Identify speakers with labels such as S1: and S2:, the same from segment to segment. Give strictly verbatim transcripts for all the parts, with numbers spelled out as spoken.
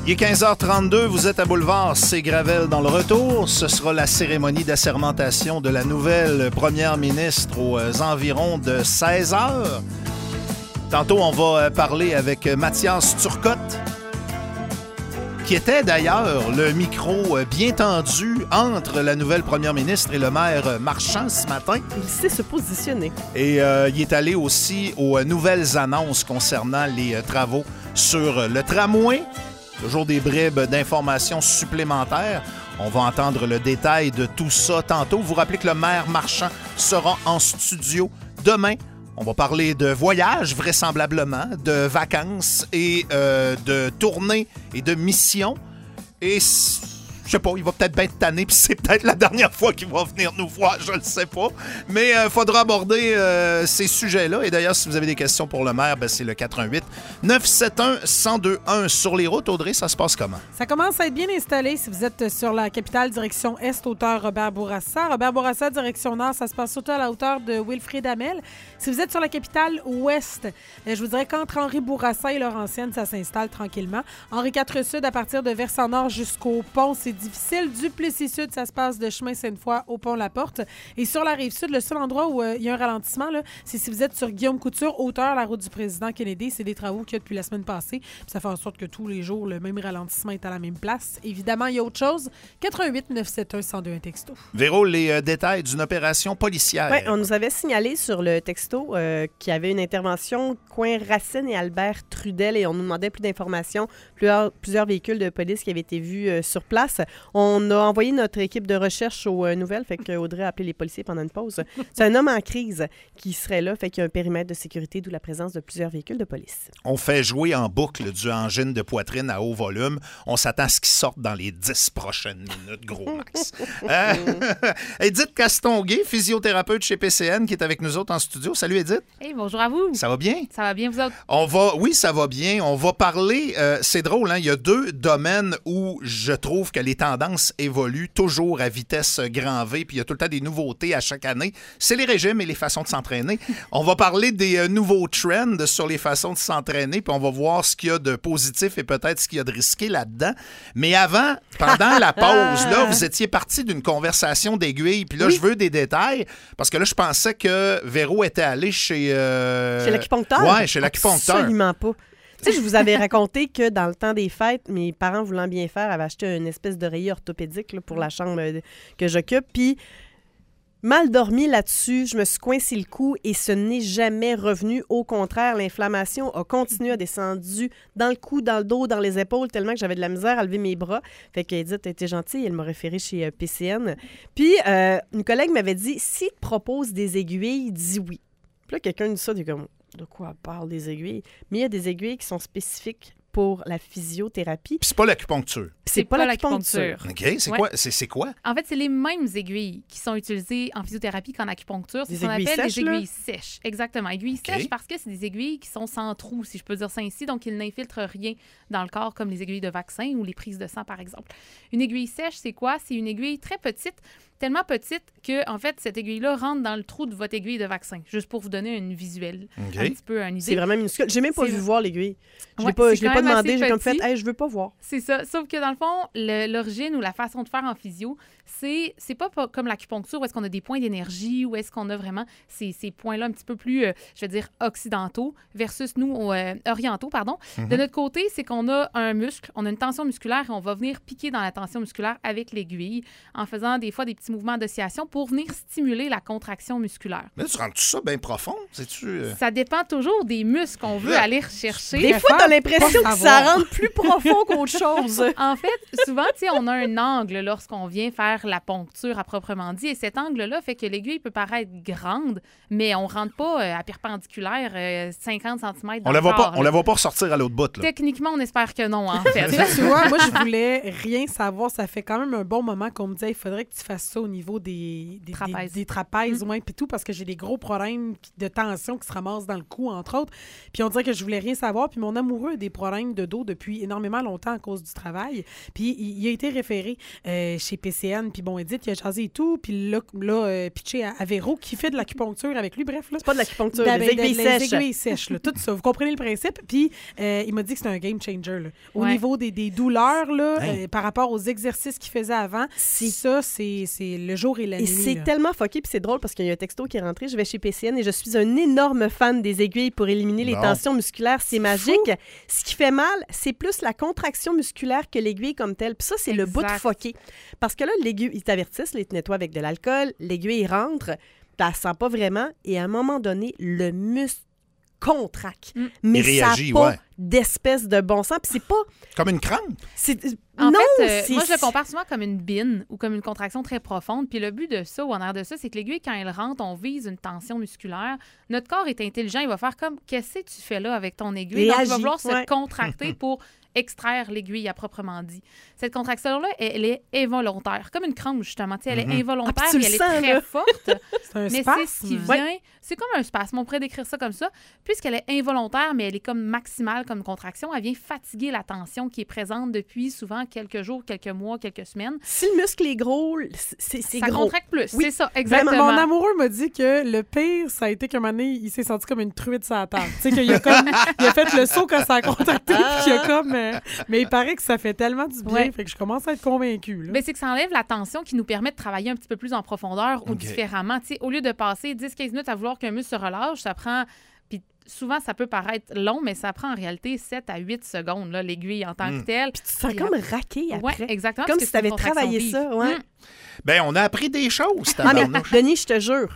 S1: Il est quinze heures trente-deux, vous êtes à Boulevard, c'est Gravel dans le retour. Ce sera la cérémonie d'assermentation de la nouvelle première ministre aux environs de seize heures. Tantôt, on va parler avec Mathias Turcotte, qui était d'ailleurs le micro bien tendu entre la nouvelle première ministre et le maire Marchand ce matin.
S2: Il sait se positionner.
S1: Et euh, il est allé aussi aux nouvelles annonces concernant les travaux sur le tramway. Toujours des bribes d'informations supplémentaires. On va entendre le détail de tout ça tantôt. Vous rappelez que le maire Marchand sera en studio demain. On va parler de voyage, vraisemblablement, de vacances et euh, de tournées et de missions. Et je sais pas, il va peut-être bien être tanné, puis c'est peut-être la dernière fois qu'il va venir nous voir, je le sais pas. Mais il euh, faudra aborder euh, ces sujets-là. Et d'ailleurs, si vous avez des questions pour le maire, ben, c'est le quatre un huit neuf sept un un zéro deux un sur les routes. Audrey, ça se passe comment?
S3: Ça commence à être bien installé si vous êtes sur la capitale direction Est, hauteur Robert Bourassa. Robert Bourassa, direction Nord, ça se passe surtout à la hauteur de Wilfrid Hamel. Si vous êtes sur la capitale Ouest, je vous dirais qu'entre Henri Bourassa et Laurentienne, ça s'installe tranquillement. Henri quatre Sud, à partir de Versant-Nord jusqu'au pont, c'est difficile. Duplessis-Sud, ça se passe de chemin Sainte-Foy au pont La Porte. Et sur la Rive-Sud, le seul endroit où euh, il y a un ralentissement, là, c'est si vous êtes sur Guillaume Couture, hauteur la route du président Kennedy. C'est des travaux qu'il y a depuis la semaine passée. Puis ça fait en sorte que tous les jours, le même ralentissement est à la même place. Évidemment, il y a autre chose. quatre un huit neuf sept un un zéro deux un texto.
S1: Véro, les euh, détails d'une opération policière.
S2: Oui, on nous avait signalé sur le texto euh, qu'il y avait une intervention coin Racine et Albert Trudel et on nous demandait plus d'informations, plusieurs, plusieurs véhicules de police qui avaient été vus euh, sur place. On a envoyé notre équipe de recherche aux euh, nouvelles, fait qu'Audrey a appelé les policiers pendant une pause. C'est un homme en crise qui serait là, fait qu'il y a un périmètre de sécurité, d'où la présence de plusieurs véhicules de police.
S1: On fait jouer en boucle du angine de poitrine à haut volume. On s'attend à ce qu'il sorte dans les dix prochaines minutes, gros max. euh, Edith Castonguay, physiothérapeute chez P C N, qui est avec nous autres en studio. Salut Edith.
S4: Hey, bonjour à vous.
S1: Ça va bien?
S4: Ça va bien, vous autres?
S1: On va, oui, ça va bien. On va parler, euh, c'est drôle, hein? Il y a deux domaines où je trouve que les tendances évoluent toujours à vitesse grand V, puis il y a tout le temps des nouveautés à chaque année. C'est les régimes et les façons de s'entraîner. On va parler des euh, nouveaux trends sur les façons de s'entraîner, puis on va voir ce qu'il y a de positif et peut-être ce qu'il y a de risqué là-dedans. Mais avant, pendant la pause, là, vous étiez parti d'une conversation d'aiguille, puis là, oui. Je veux des détails, parce que là, je pensais que Véro était allé chez... Euh...
S2: Chez l'acupuncteur?
S1: Oui, chez l'acupuncteur.
S2: Absolument pas. Tu sais, je vous avais raconté que dans le temps des fêtes, mes parents voulant bien faire avaient acheté une espèce d'oreiller orthopédique là, pour la chambre que j'occupe. Puis, mal dormi là-dessus, je me suis coincé le cou et ce n'est jamais revenu. Au contraire, l'inflammation a continué à descendre dans le cou, dans le dos, dans les épaules, tellement que j'avais de la misère à lever mes bras. Fait qu'Edith a été gentille, elle m'a référé chez euh, P C N. Puis, euh, une collègue m'avait dit, si te propose des aiguilles, dis oui. Puis là, quelqu'un dit ça, dit comme... De quoi elle parle des aiguilles? Mais il y a des aiguilles qui sont spécifiques pour la physiothérapie.
S1: Puis c'est pas l'acupuncture.
S2: C'est, c'est pas, pas l'acupuncture.
S1: l'acupuncture. OK, c'est, ouais. quoi? C'est, c'est quoi?
S4: En fait, c'est les mêmes aiguilles qui sont utilisées en physiothérapie qu'en acupuncture. C'est des ce qu'on appelle sèches, des aiguilles là? Sèches. Exactement. Aiguilles okay. sèches parce que c'est des aiguilles qui sont sans trou, si je peux dire ça ainsi, donc ils n'infiltrent rien dans le corps comme les aiguilles de vaccin ou les prises de sang, par exemple. Une aiguille sèche, c'est quoi? C'est une aiguille très petite, tellement petite que, en fait, cette aiguille-là rentre dans le trou de votre aiguille de vaccin, juste pour vous donner une visuelle, okay. un petit peu une idée.
S2: C'est vraiment minuscule. J'ai même pas c'est... vu voir l'aiguille. Je ouais, ne l'ai pas demandé, j'ai comme fait hey, « je veux pas voir ».
S4: C'est ça. Sauf que, dans le fond, le, l'origine ou la façon de faire en physio, c'est, c'est pas, pas comme l'acupuncture où est-ce qu'on a des points d'énergie, où est-ce qu'on a vraiment ces, ces points-là un petit peu plus, euh, je vais dire, occidentaux versus nous, euh, orientaux, pardon. Mm-hmm. De notre côté, c'est qu'on a un muscle, on a une tension musculaire et on va venir piquer dans la tension musculaire avec l'aiguille en faisant des fois des petits mouvements d'oscillation pour venir stimuler la contraction musculaire.
S1: Mais tu rends-tu ça bien profond? C'est-tu, euh...
S4: Ça dépend toujours des muscles qu'on veut aller rechercher.
S2: Des fois, tu as l'impression que ça rentre plus profond qu'autre chose.
S4: En fait, souvent, tu sais, on a un angle lorsqu'on vient faire la poncture à proprement dit et cet angle-là fait que l'aiguille peut paraître grande, mais on ne rentre pas euh, à perpendiculaire euh, cinquante centimètres dans
S1: on la voit
S4: le corps.
S1: Pas, on la voit pas ressortir à l'autre bout. Là.
S4: Techniquement, on espère que non, en fait.
S3: Tu vois, moi, je voulais rien savoir. Ça fait quand même un bon moment qu'on me disait il faudrait que tu fasses ça ça au niveau des, des
S4: trapèzes,
S3: des, des trapèzes
S4: mmh.
S3: ouais, puis tout, parce que j'ai des gros problèmes de tension qui se ramassent dans le cou, entre autres. Puis on dirait que je voulais rien savoir. Puis mon amoureux a des problèmes de dos depuis énormément longtemps à cause du travail. Puis il, il a été référé euh, chez P C N. Puis bon, Edith, il a jasé et tout. Puis là, là euh, pitché à, à Véro, qui fait de l'acupuncture avec lui. Bref, là.
S2: C'est pas de l'acupuncture,
S3: de,
S2: des
S3: de,
S2: aiguilles
S3: de,
S2: sèches.
S3: Les aiguilles sèches, là, tout ça. Vous comprenez le principe? Puis euh, il m'a dit que c'était un game changer. Là. Au
S4: ouais.
S3: niveau des, des douleurs, là,
S1: Hey.
S3: euh, par rapport aux exercices qu'il faisait avant,
S2: C'est-
S3: ça, c'est, c'est le jour et la
S2: Et
S3: nuit.
S2: c'est
S3: là.
S2: tellement fucké, puis c'est drôle parce qu'il y a un texto qui est rentré. Je vais chez P C N et je suis un énorme fan des aiguilles pour éliminer les
S1: Bon.
S2: tensions musculaires. C'est magique. Ce qui fait mal, c'est plus la contraction musculaire que l'aiguille comme telle. Puis ça, c'est le bout de
S4: Exact.
S2: fucké. Parce que là, l'aiguille, ils t'avertissent, là, ils te nettoient avec de l'alcool, l'aiguille rentre, puis elle ne sent pas vraiment. Et à un moment donné, le muscle contracte.
S4: Mm.
S2: Mais
S1: Il réagit,
S2: ça n'a pas
S1: ouais.
S2: d'espèce de bon sens. Puis c'est pas...
S1: Comme une crampe.
S2: c'est-
S4: En
S2: non,
S4: fait, euh,
S2: c'est...
S4: moi, je le compare souvent comme une bine ou comme une contraction très profonde. Puis le but de ça, ou en arrière de ça, c'est que l'aiguille, quand elle rentre, on vise une tension musculaire. Notre corps est intelligent. Il va faire comme, qu'est-ce que tu fais là avec ton aiguille? Donc, il va
S2: Réagis,
S4: vouloir
S2: ouais.
S4: se contracter pour extraire l'aiguille à proprement dit. Cette contraction-là, elle, elle est involontaire. Comme une crampe, justement. Tu sais, elle
S1: Mhm.
S4: est involontaire,
S2: Ah, puis tu
S4: mais
S2: le
S4: elle est
S2: sens,
S4: très
S2: là.
S4: forte.
S3: C'est un
S4: Mais
S3: spasme.
S4: c'est ce qui vient... C'est comme un spasme. On pourrait décrire ça comme ça. Puisqu'elle est involontaire, mais elle est comme maximale comme contraction, elle vient fatiguer la tension qui est présente depuis souvent quelques jours, quelques mois, quelques semaines.
S2: Si le muscle est gros, c'est, c'est
S4: Ça
S2: gros.
S4: contracte plus.
S2: Oui.
S4: C'est ça,
S3: Mon-
S4: exactement.
S3: Mon amoureux m'a dit que le pire, ça a été qu'à un moment donné, il s'est senti comme une truite sur la table. Tu sais, qu'il a, comme, il a fait le saut quand ça a contracté, puis qu'il a comme... euh, mais il paraît que ça fait tellement du bien,
S4: Ouais.
S3: fait que je commence à être convaincue. Là.
S4: Ben, c'est que ça enlève la tension qui nous permet de travailler un petit peu plus en profondeur ou
S1: OK.
S4: différemment. Tu sais, au lieu de passer dix à quinze minutes à vouloir qu'un muscle se relâche, ça prend... Puis souvent, ça peut paraître long, mais ça prend en réalité sept à huit secondes, là, l'aiguille en tant
S1: Mm.
S4: que telle.
S2: Puis tu te sens comme raqué après.
S4: Oui, exactement.
S2: Comme
S4: parce
S2: si
S4: que c'est
S2: tu avais
S4: une contraction
S2: travaillé
S4: vive.
S2: ça, ouais.
S4: Mm.
S1: Ben, on a appris des choses,
S2: Ah, mais
S1: tabarnouche.
S2: Denis, je te jure,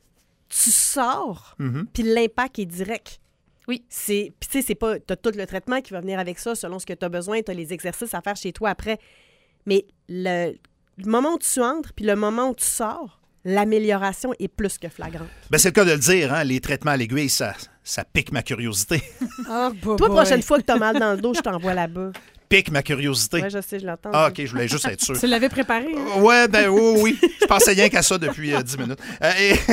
S2: tu sors,
S1: Mhm.
S2: puis l'impact est direct.
S4: Oui.
S2: C'est, puis tu sais, c'est pas... T'as tout le traitement qui va venir avec ça, selon ce que tu as besoin. Tu as les exercices à faire chez toi après. Mais le, le moment où tu entres, puis le moment où tu sors, l'amélioration est plus que flagrante.
S1: Ben, c'est le cas de le dire, hein, les traitements à l'aiguille, ça, ça pique ma curiosité.
S3: Ah, bah,
S2: Toi,
S3: boy.
S2: prochaine fois que tu as mal dans le dos, je t'envoie là-bas.
S1: Pique ma curiosité.
S2: Ouais, je sais, je l'entends.
S1: Ah, OK, je voulais juste être sûr.
S3: Tu l'avais préparé, hein?
S1: Ouais, ben oui, oui. Je pensais rien qu'à ça depuis euh, dix minutes. Euh,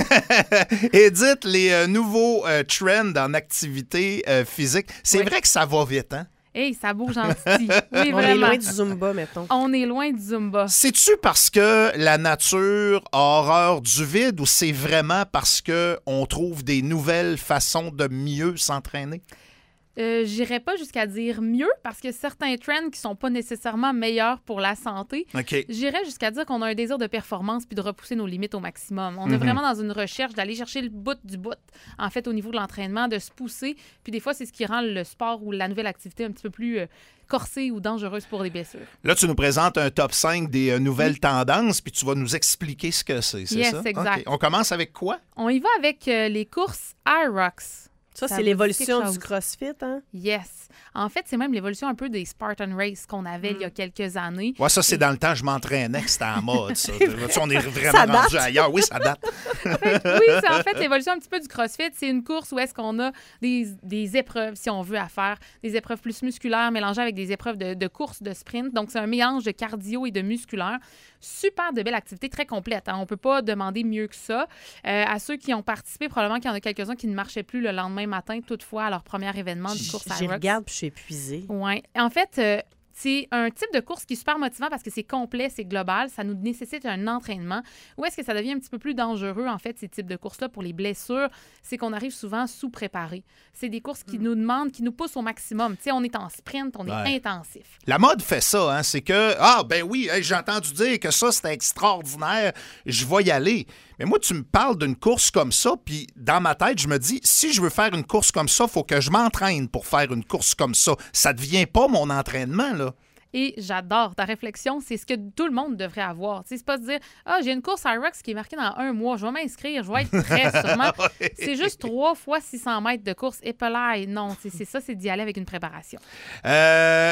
S1: et, Edith, les euh, nouveaux euh, trends en activité euh, physique, c'est
S4: Oui.
S1: vrai que ça va vite, hein?
S4: Hey, ça bouge en titi. Oui,
S2: On est
S4: vraiment.
S2: loin du Zumba, mettons.
S4: On est loin du Zumba.
S1: C'est-tu parce que la nature a horreur du vide ou c'est vraiment parce qu'on trouve des nouvelles façons de mieux s'entraîner?
S4: Euh, J'irais pas jusqu'à dire mieux parce que certains trends qui sont pas nécessairement meilleurs pour la santé.
S1: OK.
S4: J'irais jusqu'à dire qu'on a un désir de performance puis de repousser nos limites au maximum. On est
S1: Mhm.
S4: vraiment dans une recherche d'aller chercher le bout du bout, en fait, au niveau de l'entraînement, de se pousser. Puis des fois, c'est ce qui rend le sport ou la nouvelle activité un petit peu plus euh, corsée ou dangereuse pour les blessures.
S1: Là, tu nous présentes un top cinq des euh, nouvelles tendances, puis tu vas nous expliquer ce que c'est, c'est
S4: Yes,
S1: ça?
S4: exact.
S1: OK. On commence avec quoi?
S4: On y va avec euh, les courses Aerox.
S2: Ça,
S4: Ça
S2: c'est
S4: vous dit
S2: l'évolution
S4: quelque
S2: du
S4: chose?
S2: CrossFit, hein?
S4: Yes. En fait, c'est même l'évolution un peu des Spartan Race qu'on avait il y a quelques années.
S1: Ouais, ça, c'est dans le temps, je m'entraînais, que c'était en mode, ça. Là, on est vraiment
S2: Ça date.
S1: rendu ailleurs. Oui, ça date.
S4: Oui, c'est en fait l'évolution un petit peu du CrossFit. C'est une course où est-ce qu'on a des, des épreuves, si on veut, à faire. Des épreuves plus musculaires mélangées avec des épreuves de, de course, de sprint. Donc, c'est un mélange de cardio et de musculaire. Super de belle activité, très complète. Hein. On ne peut pas demander mieux que ça. Euh, à ceux qui ont participé, probablement qu'il y en a quelques-uns qui ne marchaient plus le lendemain matin, toutefois, à leur premier événement du course
S2: J'y
S4: Aerox.
S2: regarde, puis je suis épuisée.
S4: Oui. En fait, euh, c'est un type de course qui est super motivant parce que c'est complet, c'est global, ça nous nécessite un entraînement. Où est-ce que ça devient un petit peu plus dangereux, en fait, ces types de courses-là pour les blessures? C'est qu'on arrive souvent sous-préparé. C'est des courses qui nous demandent, qui nous poussent au maximum. Tu sais, on est en sprint, on est
S1: Ouais.
S4: intensif.
S1: La mode fait ça, hein, c'est que, ah, ben oui, hey, j'ai entendu dire que ça, c'était extraordinaire, je vais y aller. Mais moi, tu me parles d'une course comme ça, puis dans ma tête, je me dis, si je veux faire une course comme ça, il faut que je m'entraîne pour faire une course comme ça. Ça ne devient pas mon entraînement, là.
S4: Et j'adore ta réflexion. C'est ce que tout le monde devrait avoir. Tu sais, c'est pas se dire « Ah, j'ai une course Aerox qui est marquée dans un mois. Je vais m'inscrire. Je vais être prêt sûrement. » C'est juste trois fois six cents mètres de course. Épelaille. Non, c'est c'est ça, c'est d'y aller avec une préparation.
S1: Euh,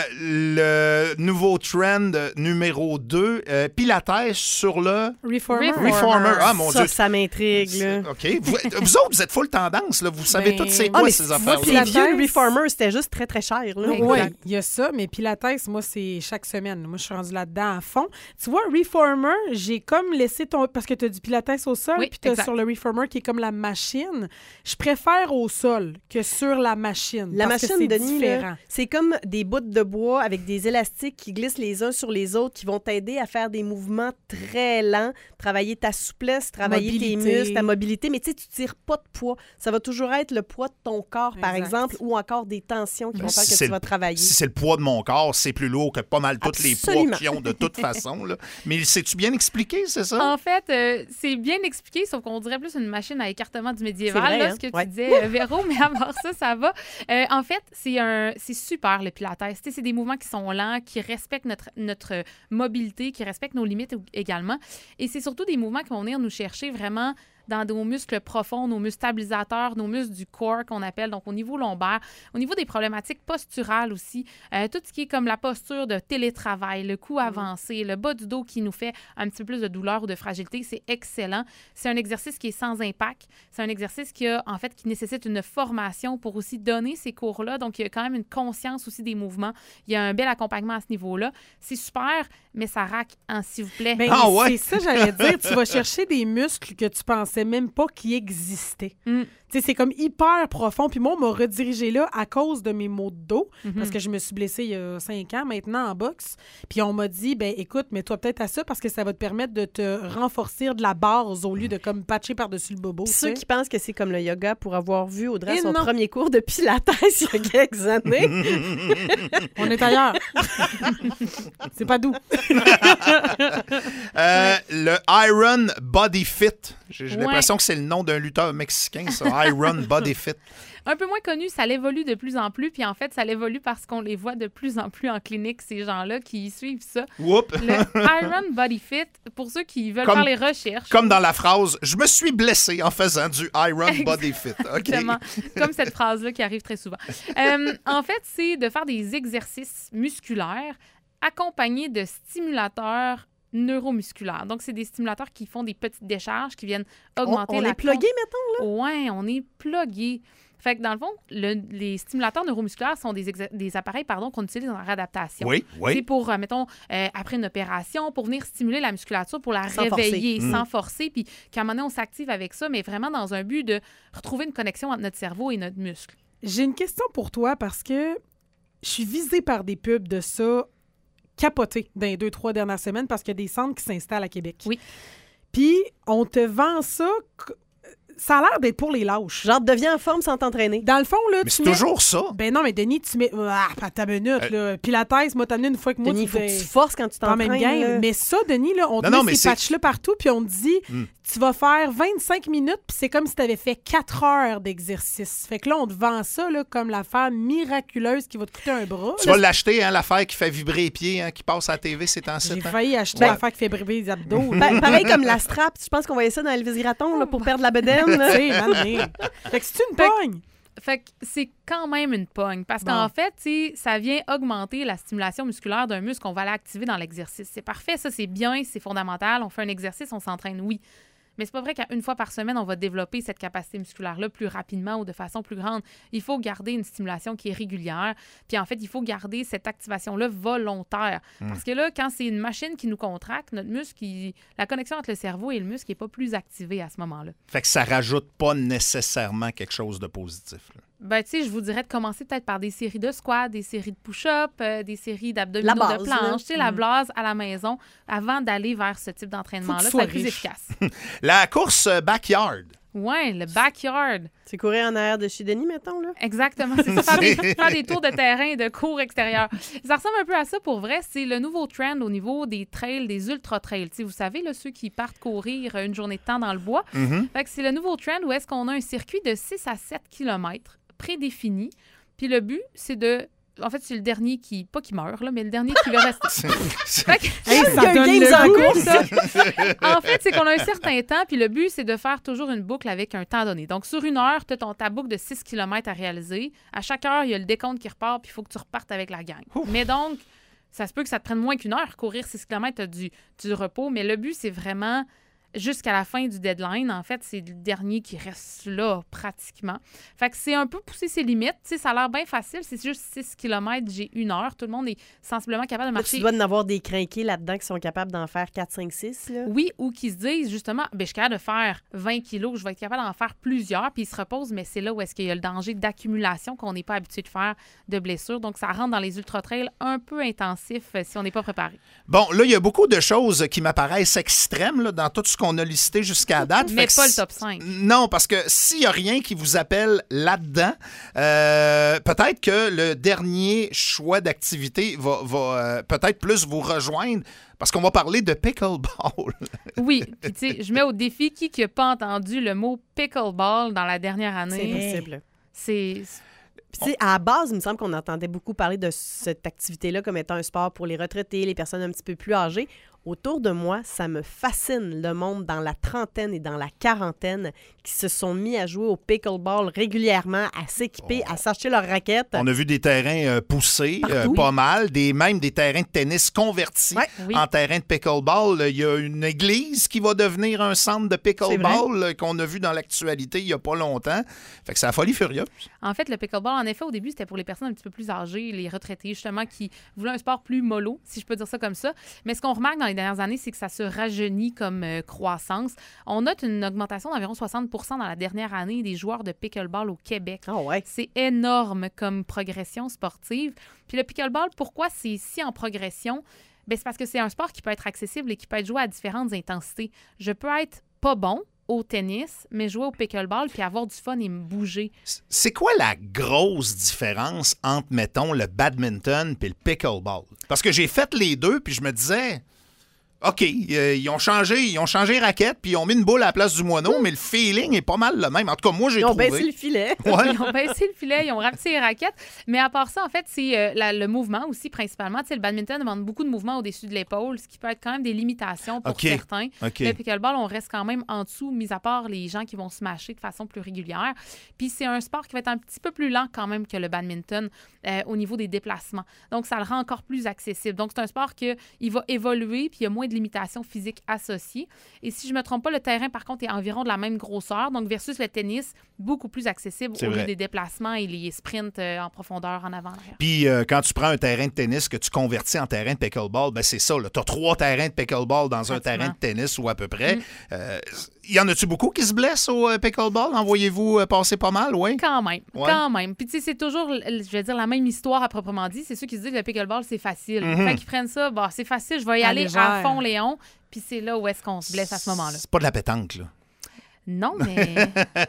S1: le nouveau trend numéro deux, euh, Pilates sur le...
S3: Reformer.
S4: Reformer.
S1: Reformer. Ah, mon
S2: ça,
S1: Dieu.
S2: ça m'intrigue, là.
S1: OK. Vous, vous autres, vous êtes full tendance, là. Vous savez
S3: Ben,
S1: toutes c'est
S3: ah,
S1: quoi,
S2: mais
S1: ces
S2: moi,
S1: affaires-là.
S2: c'est
S3: Pilates-
S2: vieux, le Reformer, c'était juste très, très cher, là.
S4: Exact.
S3: Oui, il y a ça, mais Pilates, moi, c'est c'est chaque semaine. Moi, je suis rendue là-dedans à fond. Tu vois, Reformer, j'ai comme laissé ton... Parce que tu as du pilates au sol,
S4: oui,
S3: puis tu as sur le Reformer qui est comme la machine. Je préfère au sol que sur la machine.
S2: La
S3: parce
S2: machine,
S3: que c'est
S2: Denis,
S3: différent.
S2: là, c'est comme des bouts de bois avec des élastiques qui glissent les uns sur les autres, qui vont t'aider à faire des mouvements très lents, travailler ta souplesse, travailler
S3: Mobilité.
S2: tes muscles, ta mobilité. Mais tu sais, tu tires pas de poids. Ça va toujours être le poids de ton corps, par
S3: Exact.
S2: exemple, ou encore des tensions qui vont faire que
S1: C'est
S2: tu vas
S1: le-
S2: travailler.
S1: Si c'est le poids de mon corps, c'est plus lourd que pas mal tous les
S2: Absolument.
S1: poids qu'ils ont de toute façon. Là. Mais c'est-tu bien expliqué, c'est ça?
S4: En fait, euh, c'est bien expliqué, sauf qu'on dirait plus une machine à écartement du médiéval,
S2: C'est vrai,
S4: là,
S2: hein?
S4: ce que tu
S2: Ouais.
S4: disais, euh, Véro, mais à part ça, ça va. Euh, en fait, c'est un, c'est super, le pilates. Tu sais, c'est des mouvements qui sont lents, qui respectent notre, notre mobilité, qui respectent nos limites également. Et c'est surtout des mouvements qui vont venir nous chercher vraiment dans nos muscles profonds, nos muscles stabilisateurs, nos muscles du corps qu'on appelle, donc au niveau lombaire, au niveau des problématiques posturales aussi, euh, tout ce qui est comme la posture de télétravail, le cou avancé, le bas du dos qui nous fait un petit peu plus de douleur ou de fragilité, c'est excellent. C'est un exercice qui est sans impact. C'est un exercice qui a, en fait, qui nécessite une formation pour aussi donner ces cours-là. Donc, il y a quand même une conscience aussi des mouvements. Il y a un bel accompagnement à ce niveau-là. C'est super, mais ça raque, hein, s'il vous plaît.
S3: Ben,
S1: Ah ouais?
S3: c'est ça, j'allais dire. Tu vas chercher des muscles que tu pensais même pas qu'ils existaient.
S4: Mm.
S3: Tu sais, c'est comme hyper profond. Puis moi, on m'a redirigé là à cause de mes maux de dos,
S4: Mhm.
S3: parce que je me suis blessée il y a cinq ans maintenant en boxe. Puis on m'a dit, ben écoute, mets-toi peut-être à ça parce que ça va te permettre de te renforcer de la base au lieu de comme patcher par-dessus le bobo.
S2: Puis
S3: tu
S2: ceux
S3: sais.
S2: qui pensent que c'est comme le yoga pour avoir vu Audrey
S3: Et
S2: son
S3: non.
S2: premier cours de pilates il y a quelques années.
S3: On est ailleurs. C'est pas doux.
S1: Euh, le Iron Body Fit. J'ai j'ai
S4: Ouais.
S1: l'impression que c'est le nom d'un lutteur mexicain, ça. Iron Body Fit.
S4: Un peu moins connu, ça l'évolue de plus en plus. Puis en fait, ça l'évolue parce qu'on les voit de plus en plus en clinique, ces gens-là qui suivent ça.
S1: Whoop.
S4: Le Iron Body Fit, pour ceux qui veulent
S1: Comme-
S4: faire les recherches.
S1: Comme dans la phrase « Je me suis blessé en faisant du Iron Body Fit ». OK.
S4: Exactement. Comme cette phrase-là qui arrive très souvent. Euh, en fait, c'est de faire des exercices musculaires accompagnés de stimulateurs neuromusculaires. Donc, c'est des stimulateurs qui font des petites décharges, qui viennent
S2: On,
S4: augmenter
S2: on
S4: la...
S2: est plugué, mettons.
S4: Ouais, on est plugué. Fait que dans le fond, le- les stimulateurs neuromusculaires sont des, exa- des appareils pardon, qu'on utilise en réadaptation.
S1: Oui,
S4: C'est
S1: oui.
S4: pour, euh, mettons, euh, après une opération, pour venir stimuler la musculature, pour la
S2: Sans
S4: réveiller,
S1: forcer.
S4: sans forcer, puis qu'à un moment donné, on s'active avec ça, mais vraiment dans un but de retrouver une connexion entre notre cerveau et notre muscle.
S3: J'ai une question pour toi parce que je suis visée par des pubs de ça capoté dans les deux, trois dernières semaines parce qu'il y a des centres qui s'installent à Québec.
S4: Oui.
S3: Puis, on te vend ça... Ça a l'air d'être pour les lâches.
S2: Genre, deviens en forme sans t'entraîner.
S3: Dans le fond, là,
S1: Mais
S3: tu
S1: c'est
S3: mets...
S1: toujours ça.
S3: Ben non, mais Denis, tu mets... Ah, pas ta minute, là. Pilates, moi, t'as amené une fois que moi,
S2: Denis, il
S3: tu
S2: faut que
S3: fais-
S2: tu forces quand tu
S3: pas en
S2: t'entraînes.
S3: même game.
S2: là.
S3: Mais ça, Denis, là, on te
S1: Non, non,
S3: met
S1: mais
S3: ces
S1: c'est-
S3: patchs-là partout, puis on te dit,
S1: Mm.
S3: tu vas faire vingt-cinq minutes, puis c'est comme si tu avais fait quatre heures d'exercice. Fait que là, on te vend ça là, comme l'affaire miraculeuse qui va te coûter un bras.
S1: Tu
S3: Là,
S1: vas l'acheter, hein, l'affaire qui fait vibrer les pieds, hein, qui passe à la T V, c'est en
S3: j'ai
S1: site. hein.
S3: failli acheter
S2: Ben-
S3: l'affaire qui fait briber les abdos. là.
S2: Pa- pareil comme la strap. Je pense qu'on voyait ça dans Elvis Gratton là, pour perdre la bedaine.
S3: Tu
S2: là.
S3: sais, mané. Fait que c'est une
S4: Fait que-
S3: pogne.
S4: Fait que c'est quand même une pogne. Parce
S3: Bon.
S4: qu'en fait, tu sais, ça vient augmenter la stimulation musculaire d'un muscle qu'on va aller activer dans l'exercice. C'est parfait, ça, c'est bien, c'est fondamental. On fait un exercice, on s'entraîne, oui. Mais c'est pas vrai qu'à une fois par semaine, on va développer cette capacité musculaire-là plus rapidement ou de façon plus grande. Il faut garder une stimulation qui est régulière. Puis en fait, il faut garder cette activation-là volontaire. Parce que là, quand c'est une machine qui nous contracte, notre muscle, il- la connexion entre le cerveau et le muscle n'est pas plus activée à ce moment-là.
S1: Fait que ça rajoute pas nécessairement quelque chose de positif. là.
S4: Ben, tu sais, je vous dirais de commencer peut-être par des séries de squats, des séries de push-up, euh, des séries d'abdominaux
S2: La base,
S4: de
S2: là.
S4: planche, tu sais, la
S3: Mm.
S4: blase à la maison, avant d'aller vers ce type d'entraînement-là.
S3: Faut que tu
S4: Ça va être
S3: sois
S4: plus
S3: riche.
S4: efficace.
S1: La course euh, backyard.
S4: Ouais, le backyard.
S2: C'est courir en arrière de chez Denis, mettons. Là.
S4: Exactement. C'est ça, faire des, faire des tours de terrain et de cours extérieurs. Ça ressemble un peu à ça pour vrai. C'est le nouveau trend au niveau des trails, des ultra-trails. Tu sais, vous savez, là, ceux qui partent courir une journée de temps dans le bois.
S1: Mhm.
S4: Fait que c'est le nouveau trend où est-ce qu'on a un circuit de six à sept kilomètres prédéfini. Puis le but, c'est de... En fait, c'est le dernier qui... Pas qui meurt, là, mais le dernier qui veut rester. Fait que-
S3: Hey, ça
S2: Hunger
S3: donne
S2: Games
S3: le
S2: en
S3: goût.
S2: course, ça.
S4: en fait, c'est qu'on a un certain temps, puis le but, c'est de faire toujours une boucle avec un temps donné. Donc, sur une heure, tu as ton, ta boucle de six kilomètres à réaliser. À chaque heure, il y a le décompte qui repart, puis il faut que tu repartes avec la gang. Mais donc, ça se peut que ça te prenne moins qu'une heure. Courir six kilomètres, tu as du, du repos. Mais le but, c'est vraiment jusqu'à la fin du deadline. En fait, c'est le dernier qui reste là, pratiquement. Fait que c'est un peu pousser ses limites. Tu sais, ça a l'air bien facile. C'est juste six kilomètres, j'ai une heure. Tout le monde est sensiblement capable de
S2: Là,
S4: marcher.
S2: tu dois en avoir des crinqués là-dedans qui sont capables d'en faire quatre, cinq, six. Là.
S4: Oui, ou qui se disent, justement, ben, je suis capable de faire vingt kilos, je vais être capable d'en faire plusieurs, puis ils se reposent, mais c'est là où est-ce qu'il y a le danger d'accumulation qu'on n'est pas habitué de faire de blessures. Donc, ça rentre dans les ultra-trails un peu intensifs euh, si on n'est pas préparé.
S1: Bon, là, il y a beaucoup de choses qui m'apparaissent extrêmes là, dans tout ce qu'on a listé jusqu'à date.
S4: Mais
S1: Fait
S4: pas
S1: que
S4: le top cinq.
S1: Non, parce que s'il n'y a rien qui vous appelle là-dedans, euh, peut-être que le dernier choix d'activité va, va euh, peut-être plus vous rejoindre. Parce qu'on va parler de pickleball.
S4: Oui, puis tu sais, je mets au défi qui n'a pas entendu le mot pickleball dans la dernière
S2: C'est
S4: année.
S2: possible.
S4: C'est...
S2: Puis, tu sais, à la base, il me semble qu'on entendait beaucoup parler de cette activité-là comme étant un sport pour les retraités, les personnes un petit peu plus âgées. Autour de moi, ça me fascine le monde dans la trentaine et dans la quarantaine qui se sont mis à jouer au pickleball régulièrement, à s'équiper,
S1: Oh.
S2: à s'acheter leurs raquettes.
S1: On a vu des terrains euh, poussés, euh,
S2: Partout.
S1: pas mal, des, même des terrains de tennis convertis
S2: Ouais.
S4: Oui.
S1: en terrain de pickleball. Il y a une église qui va devenir un centre de pickleball euh, qu'on a vu dans l'actualité il n'y a pas longtemps. Fait que c'est la folie furieuse.
S4: En fait, le pickleball, en effet, au début, c'était pour les personnes un petit peu plus âgées, les retraités, justement, qui voulaient un sport plus mollo, si je peux dire ça comme ça. Mais ce qu'on remarque dans les dernières années, c'est que ça se rajeunit comme euh, croissance. On note une augmentation d'environ soixante pour cent dans la dernière année des joueurs de pickleball au Québec.
S2: Ah ouais.
S4: C'est énorme comme progression sportive. Puis le pickleball, pourquoi c'est si en progression? Bien, c'est parce que c'est un sport qui peut être accessible et qui peut être joué à différentes intensités. Je peux être pas bon au tennis, mais jouer au pickleball puis avoir du fun et me bouger.
S1: C'est quoi la grosse différence entre, mettons, le badminton et le pickleball? Parce que j'ai fait les deux, puis je me disais... OK, euh, ils ont changé, ils ont changé raquette, puis ils ont mis une boule à la place du moineau, mais le feeling est pas mal le même. En tout cas, moi, j'ai
S2: Ils ont
S1: trouvé.
S2: baissé le filet.
S1: Ouais.
S4: Ils ont baissé le filet, ils ont rapetissé les raquettes. Mais à part ça, en fait, c'est euh, la- le mouvement aussi, principalement. Tu sais, le badminton demande beaucoup de mouvement au-dessus de l'épaule, ce qui peut être quand même des limitations pour
S1: OK.
S4: certains.
S1: OK.
S4: Le pickleball, on reste quand même en dessous, mis à part les gens qui vont se mâcher de façon plus régulière. Puis c'est un sport qui va être un petit peu plus lent quand même que le badminton euh, au niveau des déplacements. Donc, ça le rend encore plus accessible. Donc, c'est un sport qui va évoluer, puis il y a moins de limitations physiques associées. Et si je ne me trompe pas, le terrain, par contre, est environ de la même grosseur, donc versus le tennis, beaucoup plus accessible
S1: C'est
S4: au
S1: vrai.
S4: lieu des déplacements et les sprints euh, en profondeur en avant. arrière.
S1: Puis euh, quand tu prends un terrain de tennis que tu convertis en terrain de pickleball, ben c'est ça. Tu as trois terrains de pickleball dans un
S4: Pratiquement.
S1: terrain de tennis ou à peu près.
S4: Mm.
S1: Euh, y en a-tu beaucoup qui se blessent au euh, pickleball? En voyez-vous euh, passer pas mal, oui?
S4: Quand même,
S1: Ouais.
S4: quand même. Puis tu sais, c'est toujours, l- je vais dire, la même histoire à proprement dit. C'est ceux qui se disent que le pickleball, c'est facile.
S1: Mhm.
S4: Fait qu'ils prennent ça, bon, c'est facile, je vais y
S3: À
S4: aller
S3: légère.
S4: à fond, Léon. Puis c'est là où est-ce qu'on se blesse à ce moment-là.
S1: C'est pas de la pétanque, là.
S4: Non, mais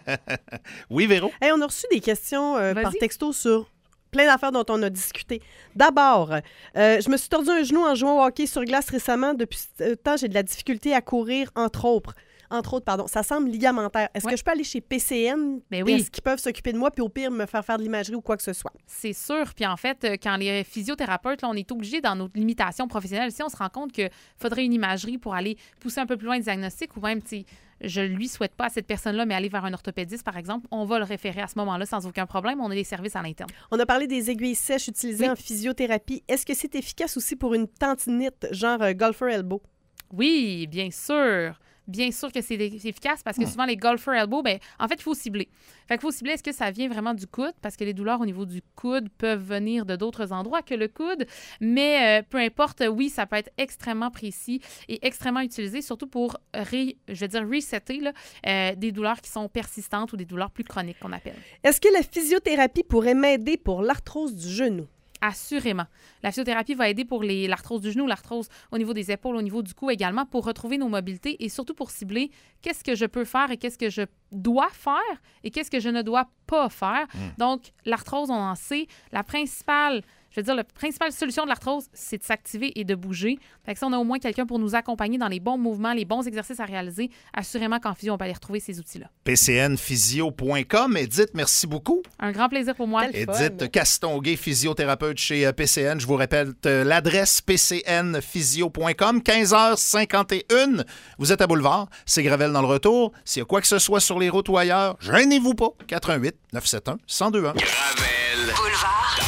S1: Oui, Véro?
S2: Hey, on a reçu des questions euh,
S4: Vas-y.
S2: par texto sur plein d'affaires dont on a discuté. D'abord, euh, je me suis tordu un genou en jouant au hockey sur glace récemment. Depuis ce temps, j'ai de la difficulté à courir, entre autres. Entre autres, pardon. Ça semble ligamentaire. Est-ce
S4: Ouais.
S2: que je peux aller chez P C N?
S4: Ben oui.
S2: Est-ce qu'ils peuvent s'occuper de moi, puis au pire, me faire faire de l'imagerie ou quoi que ce soit?
S4: c'est sûr. Puis en fait, euh, quand les physiothérapeutes, là, on est obligé dans nos limitations professionnelles. Si on se rend compte qu'il faudrait une imagerie pour aller pousser un peu plus loin le diagnostic ou même, tu sais, je lui souhaite pas à cette personne-là, mais aller vers un orthopédiste, par exemple, on va le référer à ce moment-là sans aucun problème. On a des services à l'interne.
S2: On a parlé des aiguilles sèches utilisées
S4: Oui.
S2: en physiothérapie. Est-ce que c'est efficace aussi pour une tendinite, genre euh, golfer elbow?
S4: Oui, bien sûr. Bien sûr que c'est c'est efficace parce que souvent, les golfer elbow, ben, en fait, il faut cibler. Fait qu'il faut cibler, est-ce que ça vient vraiment du coude? Parce que les douleurs au niveau du coude peuvent venir de d'autres endroits que le coude. Mais euh, peu importe, oui, ça peut être extrêmement précis et extrêmement utilisé, surtout pour, ré, je vais dire, resetter là, euh, des douleurs qui sont persistantes ou des douleurs plus chroniques qu'on appelle.
S2: Est-ce que la physiothérapie pourrait m'aider pour l'arthrose du genou?
S4: Assurément. La physiothérapie va aider pour les- l'arthrose du genou, l'arthrose au niveau des épaules, au niveau du cou également, pour retrouver nos mobilités et surtout pour cibler qu'est-ce que je peux faire et qu'est-ce que je dois faire et qu'est-ce que je ne dois pas faire. Donc, l'arthrose, on en sait. La principale, je veux dire, la principale solution de l'arthrose, c'est de s'activer et de bouger. Fait que si on a au moins quelqu'un pour nous accompagner dans les bons mouvements, les bons exercices à réaliser, assurément qu'en physio, on va aller retrouver ces outils-là.
S1: P C N physio point com. Edith, merci beaucoup.
S4: Un grand plaisir pour moi.
S2: Quel fun.
S1: Edith Castonguay, physiothérapeute chez euh, P C N. Je vous répète euh, l'adresse p c n physio point com, quinze heures cinquante et une. Vous êtes à Boulevard, c'est Gravel dans le retour. S'il y a quoi que ce soit sur les routes ou ailleurs, gênez-vous pas. quatre un huit, neuf sept un, un zéro deux un.
S5: Gravel.